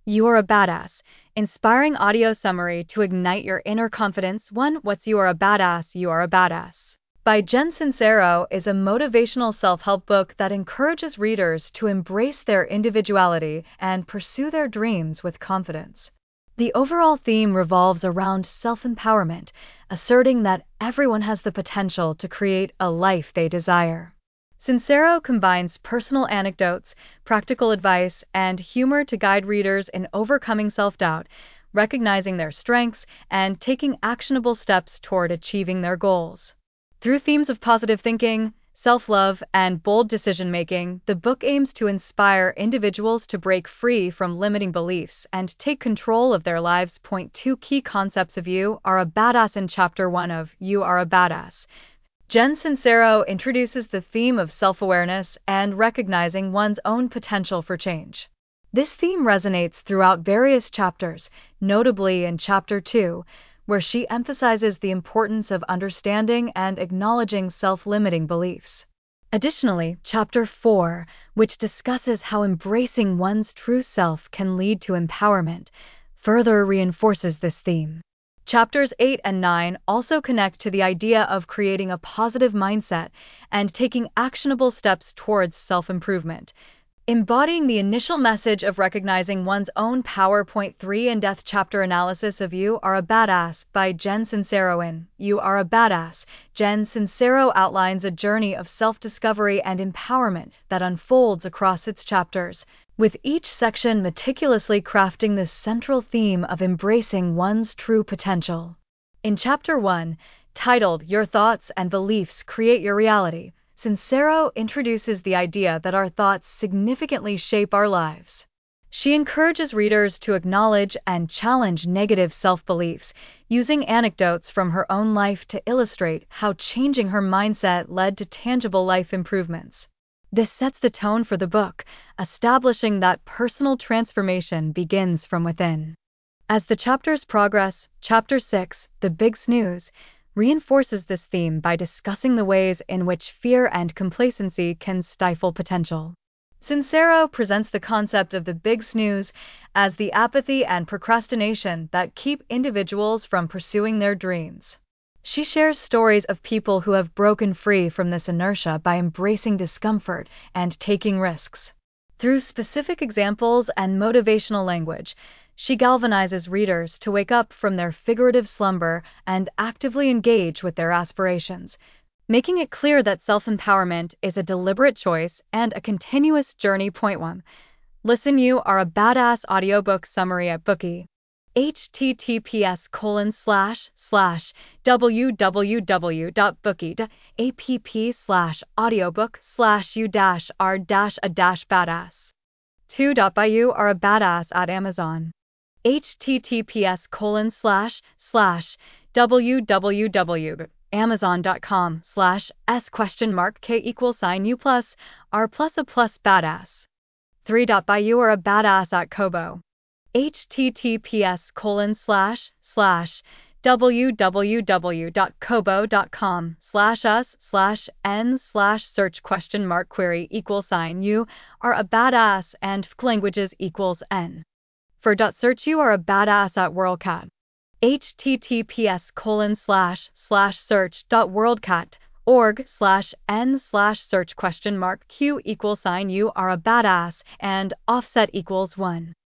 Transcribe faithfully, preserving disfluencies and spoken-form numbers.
You Are a Badass, inspiring audio summary to ignite your inner confidence. one. What's You Are a Badass? You Are a Badass by Jen Sincero is a motivational self-help book that encourages readers to embrace their individuality and pursue their dreams with confidence. The overall theme revolves around self-empowerment, asserting that everyone has the potential to create a life they desire. Sincero combines personal anecdotes, practical advice, and humor to guide readers in overcoming self-doubt, recognizing their strengths, and taking actionable steps toward achieving their goals. Through themes of positive thinking, self-love, and bold decision-making, the book aims to inspire individuals to break free from limiting beliefs and take control of their lives. Point two Key concepts of You Are a Badass. In Chapter one of You Are a Badass, Jen Sincero introduces the theme of self-awareness and recognizing one's own potential for change. This theme resonates throughout various chapters, notably in Chapter two, where she emphasizes the importance of understanding and acknowledging self-limiting beliefs. Additionally, Chapter four, which discusses how embracing one's true self can lead to empowerment, further reinforces this theme. Chapters eight and nine also connect to the idea of creating a positive mindset and taking actionable steps towards self-improvement, embodying the initial message of recognizing one's own power. Point three In-depth chapter analysis of You Are a Badass by Jen Sincero. In You Are a Badass, Jen Sincero outlines a journey of self-discovery and empowerment that unfolds across its chapters, with each section meticulously crafting the central theme of embracing one's true potential. In Chapter one, titled Your Thoughts and Beliefs Create Your Reality, Sincero introduces the idea that our thoughts significantly shape our lives. She encourages readers to acknowledge and challenge negative self-beliefs, using anecdotes from her own life to illustrate how changing her mindset led to tangible life improvements. This sets the tone for the book, establishing that personal transformation begins from within. As the chapters progress, Chapter six, The Big Snooze, reinforces this theme by discussing the ways in which fear and complacency can stifle potential. Sincero presents the concept of the big snooze as the apathy and procrastination that keep individuals from pursuing their dreams. She shares stories of people who have broken free from this inertia by embracing discomfort and taking risks. Through specific examples and motivational language, she galvanizes readers to wake up from their figurative slumber and actively engage with their aspirations, making it clear that self-empowerment is a deliberate choice and a continuous journey. Point one Listen You Are a Badass audiobook summary at Bookey. https colon slash slash www.bookey.app slash audiobook slash you dash r dash a dash badass. two. By You Are a Badass at Amazon. https colon slash slash www.amazon.com slash s question mark k equals sign u plus r plus a plus badass. three. By You Are a Badass at Kobo. https colon slash slash www.kobo.com slash us slash n slash search question mark query equals sign you are a badass and languages equals n. For search You Are a Badass at WorldCat. https colon slash slash search.worldcat.org slash n slash search question mark q equals sign you are a badass and offset equals one.